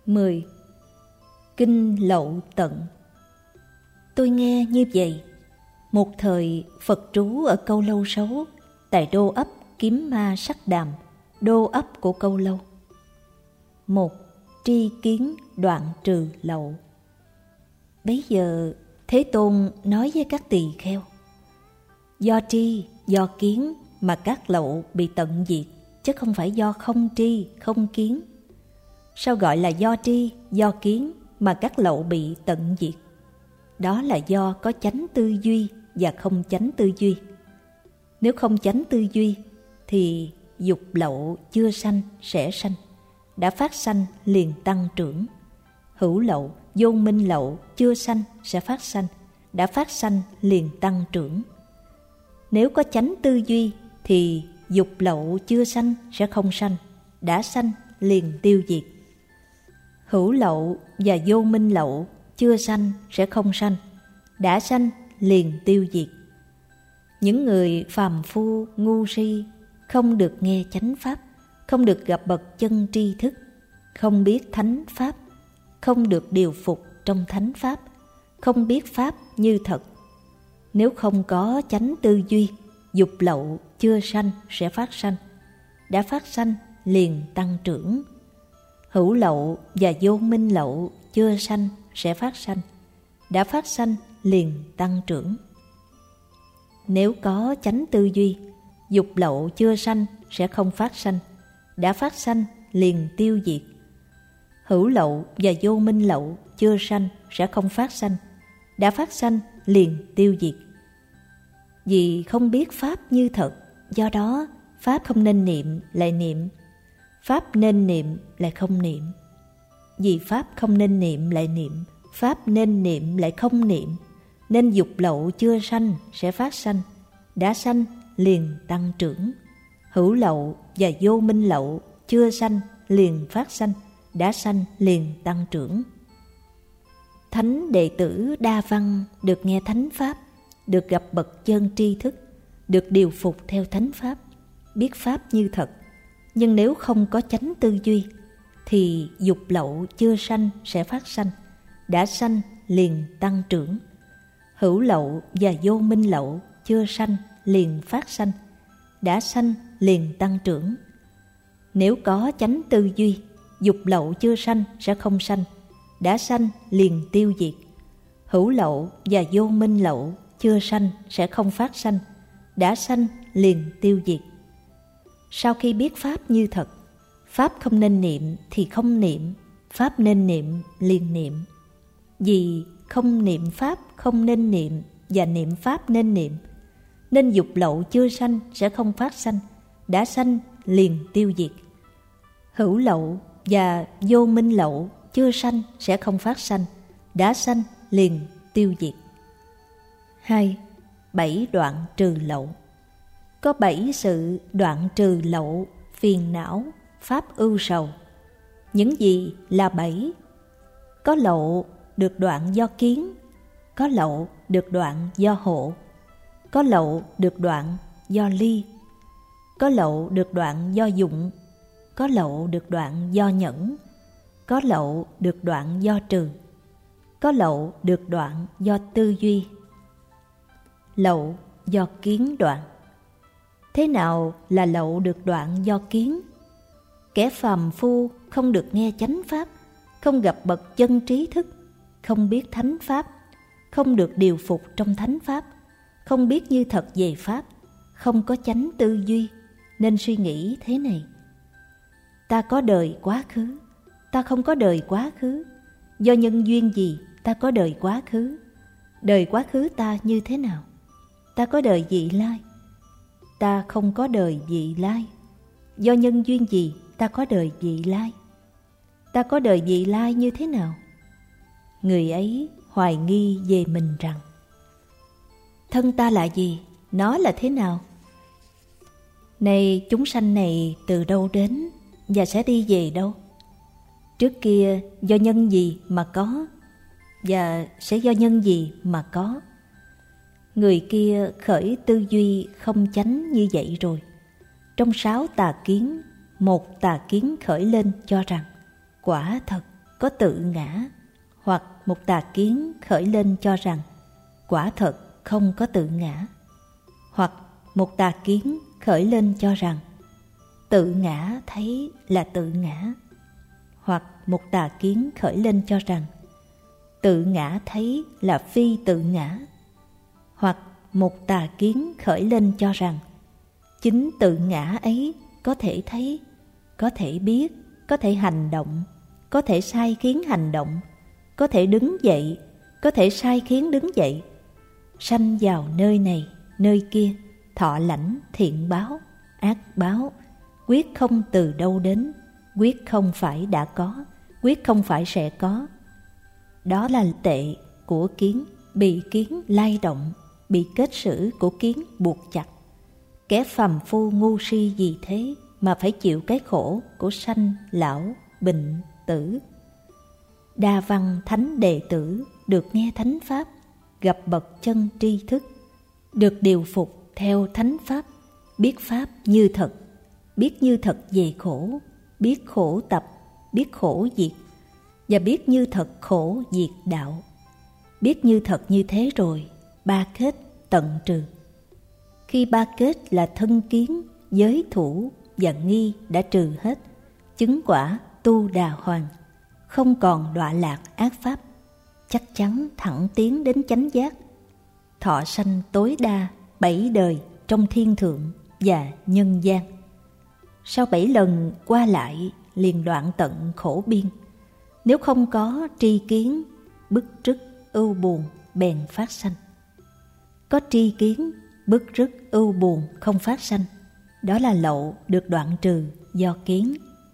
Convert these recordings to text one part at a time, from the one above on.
10. Kinh Lậu Tận. Tôi nghe như vậy. Một thời Phật trú ở Câu Lâu Sấu, tại đô ấp Kiếm Ma Sắc Đàm, đô ấp của Câu Lâu. 1. Tri kiến đoạn trừ lậu. Bấy giờ Thế Tôn nói với các tỳ kheo: do tri, do kiến mà các lậu bị tận diệt, chứ không phải do không tri, không kiến. Sao gọi là do tri, do kiến mà các lậu bị tận diệt? Đó là do có chánh tư duy và không chánh tư duy. Nếu không chánh tư duy thì dục lậu chưa sanh sẽ sanh, đã phát sanh liền tăng trưởng. Hữu lậu, vô minh lậu chưa sanh sẽ phát sanh, đã phát sanh liền tăng trưởng. Nếu có chánh tư duy thì dục lậu chưa sanh sẽ không sanh, đã sanh liền tiêu diệt. Hữu lậu và vô minh lậu chưa sanh sẽ không sanh, đã sanh liền tiêu diệt. Những người phàm phu ngu si không được nghe chánh pháp, không được gặp bậc chân tri thức, không biết thánh pháp, không được điều phục trong thánh pháp, không biết pháp như thật. Nếu không có chánh tư duy, dục lậu chưa sanh sẽ phát sanh, đã phát sanh liền tăng trưởng. Hữu lậu và vô minh lậu chưa sanh sẽ phát sanh, đã phát sanh liền tăng trưởng. Nếu có chánh tư duy, dục lậu chưa sanh sẽ không phát sanh, đã phát sanh liền tiêu diệt. Hữu lậu và vô minh lậu chưa sanh sẽ không phát sanh, đã phát sanh liền tiêu diệt. Vì không biết pháp như thật, do đó pháp không nên niệm lại niệm, pháp nên niệm lại không niệm. Vì pháp không nên niệm lại niệm, pháp nên niệm lại không niệm, nên dục lậu chưa sanh sẽ phát sanh, đã sanh liền tăng trưởng. Hữu lậu và vô minh lậu chưa sanh liền phát sanh, đã sanh liền tăng trưởng. Thánh đệ tử đa văn được nghe thánh pháp, được gặp bậc chân tri thức, được điều phục theo thánh pháp, biết pháp như thật. Nhưng nếu không có chánh tư duy thì dục lậu chưa sanh sẽ phát sanh, đã sanh liền tăng trưởng. Hữu lậu và vô minh lậu chưa sanh liền phát sanh, đã sanh liền tăng trưởng. Nếu có chánh tư duy, dục lậu chưa sanh sẽ không sanh, đã sanh liền tiêu diệt. Hữu lậu và vô minh lậu chưa sanh sẽ không phát sanh, đã sanh liền tiêu diệt. Sau khi biết pháp như thật, pháp không nên niệm thì không niệm, pháp nên niệm liền niệm. Vì không niệm pháp không nên niệm và niệm pháp nên niệm, nên dục lậu chưa sanh sẽ không phát sanh, đã sanh liền tiêu diệt. Hữu lậu và vô minh lậu chưa sanh sẽ không phát sanh, đã sanh liền tiêu diệt. 2. 7 đoạn trừ lậu. Có 7 sự đoạn trừ lậu, phiền não, pháp ưu sầu. Những gì là 7? Có lậu được đoạn do kiến, có lậu được đoạn do hộ, có lậu được đoạn do ly, có lậu được đoạn do dụng, có lậu được đoạn do nhẫn, có lậu được đoạn do trừ, có lậu được đoạn do tư duy. Lậu do kiến đoạn. Thế nào là lậu được đoạn do kiến? Kẻ phàm phu không được nghe chánh pháp, không gặp bậc chân trí thức, không biết thánh pháp, không được điều phục trong thánh pháp, không biết như thật về pháp, không có chánh tư duy, nên suy nghĩ thế này: ta có đời quá khứ, ta không có đời quá khứ. Do nhân duyên gì ta có đời quá khứ? Đời quá khứ ta như thế nào? Ta có đời vị lai, ta không có đời vị lai. Do nhân duyên gì ta có đời vị lai? Ta có đời vị lai như thế nào? Người ấy hoài nghi về mình rằng: thân ta là gì? Nó là thế nào? Này, chúng sanh này từ đâu đến và sẽ đi về đâu? Trước kia do nhân gì mà có, và sẽ do nhân gì mà có? Người kia khởi tư duy không chánh như vậy rồi. Trong 6 tà kiến, một tà kiến khởi lên cho rằng: quả thật có tự ngã, hoặc một tà kiến khởi lên cho rằng quả thật không có tự ngã, hoặc một tà kiến khởi lên cho rằng tự ngã thấy là tự ngã, hoặc một tà kiến khởi lên cho rằng tự ngã thấy là phi tự ngã, hoặc một tà kiến khởi lên cho rằng chính tự ngã ấy có thể thấy, có thể biết, có thể hành động, có thể sai khiến hành động, có thể đứng dậy, có thể sai khiến đứng dậy, sanh vào nơi này, nơi kia, thọ lãnh thiện báo, ác báo, quyết không từ đâu đến, quyết không phải đã có, quyết không phải sẽ có. Đó là tệ của kiến, bị kiến lay động, bị kết sử của kiến buộc chặt. Kẻ phàm phu ngu si gì thế mà phải chịu cái khổ của sanh, lão, bệnh, tử. Đa văn thánh đệ tử được nghe thánh pháp, gặp bậc chân tri thức, được điều phục theo thánh pháp, biết pháp như thật, biết như thật về khổ, biết khổ tập, biết khổ diệt, và biết như thật khổ diệt đạo. Biết như thật như thế rồi, ba kết tận trừ. Khi ba kết là thân kiến, giới thủ và nghi đã trừ hết, chứng quả tu đà hoàng, không còn đọa lạc ác pháp, chắc chắn thẳng tiến đến chánh giác, thọ sanh tối đa 7 đời trong thiên thượng và nhân gian. Sau 7 lần qua lại liền đoạn tận khổ biên. Nếu không có tri kiến, bức rứt ưu buồn bèn phát sanh. Có tri kiến, bức rứt ưu buồn không phát sanh, đó là lậu được đoạn trừ do kiến.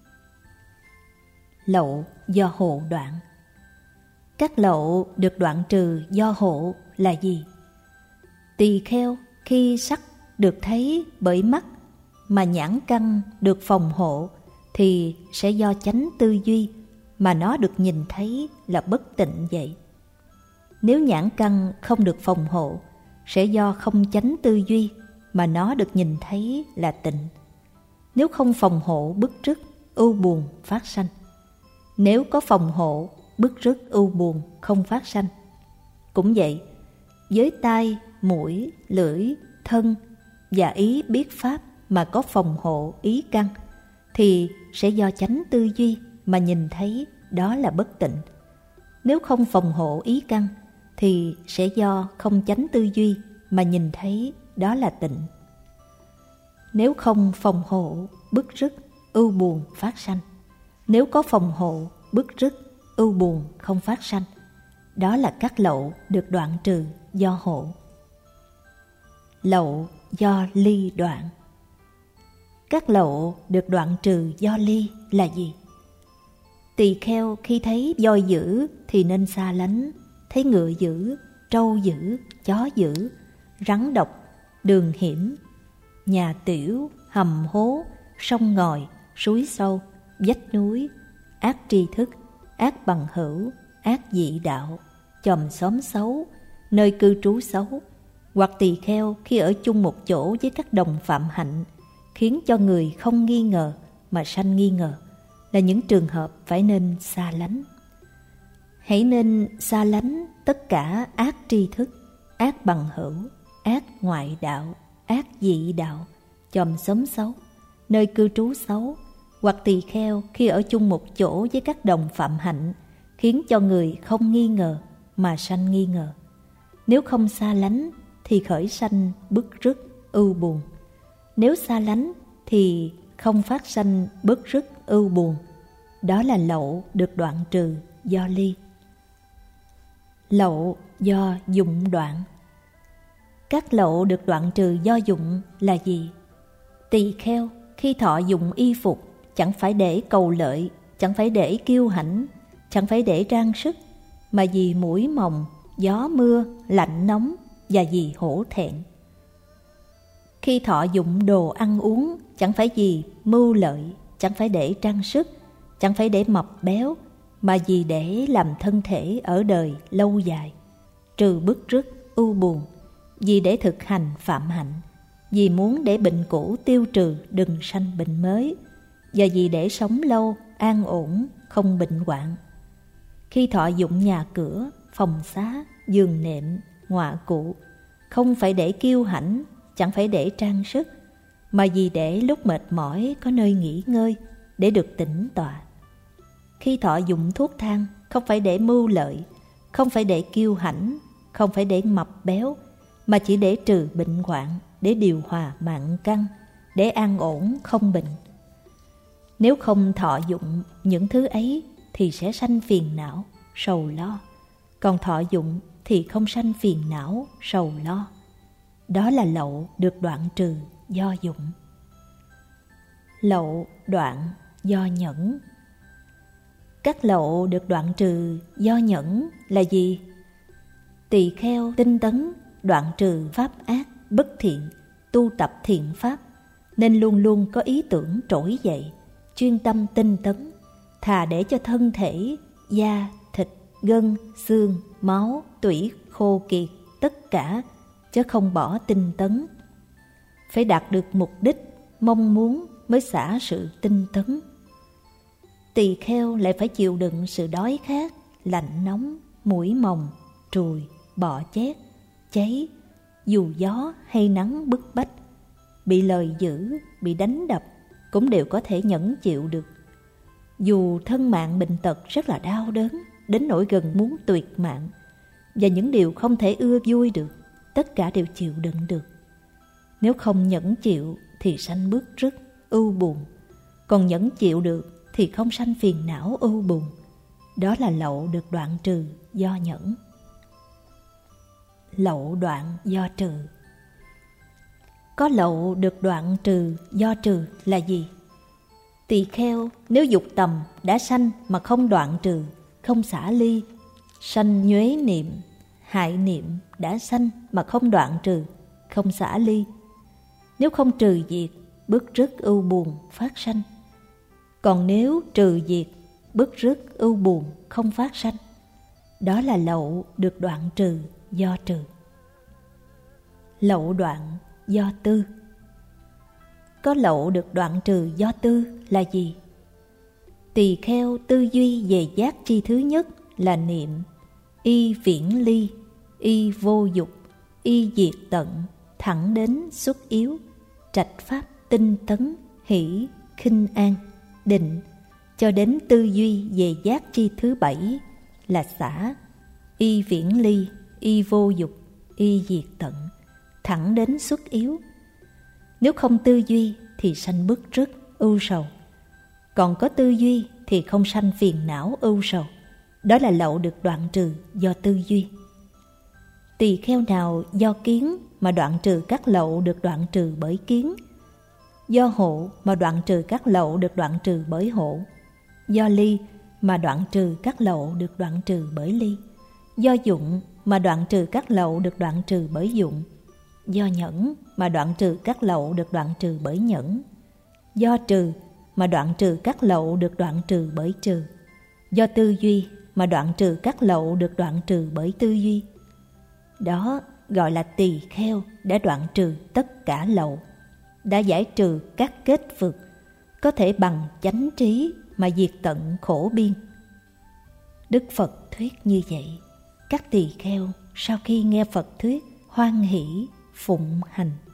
Lậu do hộ đoạn. Các lậu được đoạn trừ do hộ là gì? Tỳ kheo khi sắc được thấy bởi mắt mà nhãn căn được phòng hộ thì sẽ do chánh tư duy mà nó được nhìn thấy là bất tịnh vậy. Nếu nhãn căn không được phòng hộ sẽ do không chánh tư duy mà nó được nhìn thấy là tịnh. Nếu không phòng hộ, bức rứt ưu buồn phát sanh. Nếu có phòng hộ, bức rứt ưu buồn không phát sanh. Cũng vậy, với tai, mũi, lưỡi, thân và ý biết pháp mà có phòng hộ ý căn thì sẽ do chánh tư duy mà nhìn thấy đó là bất tịnh. Nếu không phòng hộ ý căn thì sẽ do không chánh tư duy mà nhìn thấy đó là tịnh. Nếu không phòng hộ, bức rứt ưu buồn phát sanh. Nếu có phòng hộ, bức rứt ưu buồn không phát sanh, đó là các lậu được đoạn trừ do hộ. Lậu do ly đoạn. Các lậu được đoạn trừ do ly là gì? Tỳ kheo khi thấy voi dữ thì nên xa lánh, thấy ngựa dữ, trâu dữ, chó dữ, rắn độc, đường hiểm, nhà tiểu, hầm hố, sông ngòi, suối sâu, vách núi, ác tri thức, ác bằng hữu, ác dị đạo, chòm xóm xấu, nơi cư trú xấu, hoặc tỳ kheo khi ở chung một chỗ với các đồng phạm hạnh, khiến cho người không nghi ngờ mà sanh nghi ngờ, là những trường hợp phải nên xa lánh. Hãy nên xa lánh tất cả ác tri thức, ác bằng hữu, ác ngoại đạo, ác dị đạo, chòm xóm xấu, nơi cư trú xấu, hoặc tỳ kheo khi ở chung một chỗ với các đồng phạm hạnh, khiến cho người không nghi ngờ mà sanh nghi ngờ. Nếu không xa lánh thì khởi sanh bức rứt ưu buồn. Nếu xa lánh thì không phát sanh bức rứt ưu buồn. Đó là lậu được đoạn trừ do ly. Lậu do dụng đoạn. Các lậu được đoạn trừ do dụng là gì? Tỳ kheo khi thọ dụng y phục chẳng phải để cầu lợi, chẳng phải để kiêu hãnh, chẳng phải để trang sức, mà vì muỗi mồng, gió mưa, lạnh nóng và vì hổ thẹn. Khi thọ dụng đồ ăn uống chẳng phải vì mưu lợi, chẳng phải để trang sức, chẳng phải để mập béo, mà vì để làm thân thể ở đời lâu dài, trừ bức rứt ưu buồn, vì để thực hành phạm hạnh, vì muốn để bệnh cũ tiêu trừ đừng sanh bệnh mới, và vì để sống lâu, an ổn, không bệnh hoạn. Khi thọ dụng nhà cửa, phòng xá, giường nệm, ngọa cụ, không phải để kiêu hãnh, chẳng phải để trang sức, mà vì để lúc mệt mỏi có nơi nghỉ ngơi, để được tĩnh tọa. Khi thọ dụng thuốc thang, không phải để mưu lợi, không phải để kiêu hãnh, không phải để mập béo, mà chỉ để trừ bệnh hoạn, để điều hòa mạng căn, để an ổn không bệnh. Nếu không thọ dụng những thứ ấy thì sẽ sanh phiền não, sầu lo. Còn thọ dụng thì không sanh phiền não, sầu lo. Đó là lậu được đoạn trừ do dụng. Lậu đoạn do nhẫn. Các lậu được đoạn trừ do nhẫn là gì? Tỳ kheo tinh tấn, đoạn trừ pháp ác, bất thiện, tu tập thiện pháp, nên luôn luôn có ý tưởng trỗi dậy, chuyên tâm tinh tấn, thà để cho thân thể, da, thịt, gân, xương, máu, tủy khô kiệt, tất cả, chứ không bỏ tinh tấn. Phải đạt được mục đích, mong muốn mới xả sự tinh tấn. Tỳ kheo lại phải chịu đựng sự đói khát, lạnh nóng, mũi mồng, trùi, bọ chét, cháy, dù gió hay nắng bức bách, bị lời dữ, bị đánh đập, cũng đều có thể nhẫn chịu được. Dù thân mạng bệnh tật rất là đau đớn, đến nỗi gần muốn tuyệt mạng, và những điều không thể ưa vui được, tất cả đều chịu đựng được. Nếu không nhẫn chịu thì sanh bứt rứt, ưu buồn, còn nhẫn chịu được thì không sanh phiền não ưu buồn. Đó là lậu được đoạn trừ do nhẫn. Lậu đoạn do trừ. Có lậu được đoạn trừ do trừ là gì? Tỳ kheo nếu dục tầm đã sanh mà không đoạn trừ, không xả ly, sanh nhuế niệm, hại niệm đã sanh mà không đoạn trừ, không xả ly. Nếu không trừ diệt, bứt rứt ưu buồn phát sanh. Còn nếu trừ diệt, bứt rứt ưu buồn không phát sanh, đó là lậu được đoạn trừ do trừ. Lậu đoạn do tư. Có lậu được đoạn trừ do tư là gì? Tỳ kheo tư duy về giác chi thứ nhất là niệm, y viễn ly, y vô dục, y diệt tận, thẳng đến xuất yếu, trạch pháp tinh tấn, hỷ, khinh an, định, cho đến tư duy về giác chi thứ bảy là xả, y viễn ly, y vô dục, y diệt tận, thẳng đến xuất yếu. Nếu không tư duy thì sanh bứt rứt, ưu sầu. Còn có tư duy thì không sanh phiền não ưu sầu. Đó là lậu được đoạn trừ do tư duy. Tỳ kheo nào do kiến mà đoạn trừ các lậu được đoạn trừ bởi kiến, do hộ mà đoạn trừ các lậu được đoạn trừ bởi hộ, do ly mà đoạn trừ các lậu được đoạn trừ bởi ly, do dụng mà đoạn trừ các lậu được đoạn trừ bởi dụng, do nhẫn mà đoạn trừ các lậu được đoạn trừ bởi nhẫn, do trừ mà đoạn trừ các lậu được đoạn trừ bởi trừ, do tư duy mà đoạn trừ các lậu được đoạn trừ bởi tư duy. Đó gọi là tỳ kheo đã đoạn trừ tất cả lậu, đã giải trừ các kết vực, có thể bằng chánh trí mà diệt tận khổ biên. Đức Phật thuyết như vậy, các tỳ kheo sau khi nghe Phật thuyết hoan hỷ phụng hành.